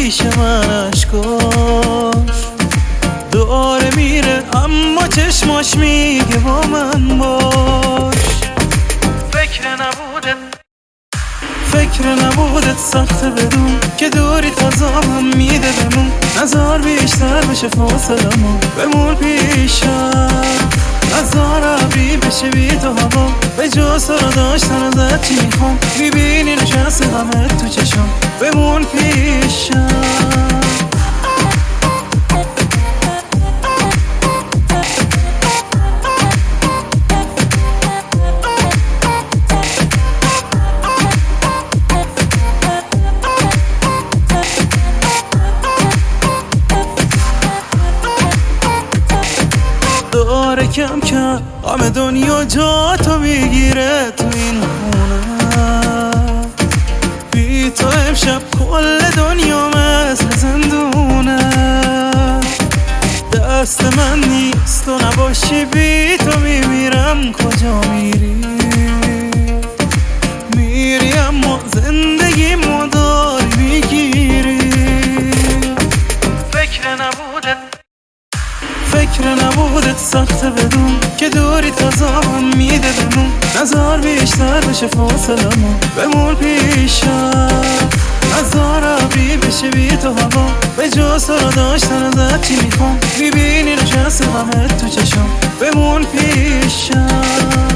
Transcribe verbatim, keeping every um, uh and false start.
پیش من اشکاش داره میره، اما چشماش میگه با من باش. فکر نبودت فکر نبودت سخته بدون که دوری تازم میده بمون. نظر بیشتر بشه فاصلمون، بمون پیشم. نظر ابری بشه بی تو هوا، به جا سرا داشتن ازت چی میخوام. میبینی نشسته همه تو چشم، بمون پیشم. داره کم کم غم دنیا جا تو میگیره تو این خونه. بی تو امشب کل دنیا مثل زندونه. دست من نیست تو نباشی، بی تو میمیرم. کجا میری؟ میری اما زندگی مدار میگیری. فکر نبودت فکر نبودت سخته بدون که دوری تازم میده بمون. نظر بیشتر بشه فاصلمون، بمون پیشم. نظر ابری بشه بی تو هوا، به جا سرا داشتن ازت چی میخوام. میبینی نشسته همه تو چشم، بمون پیشم.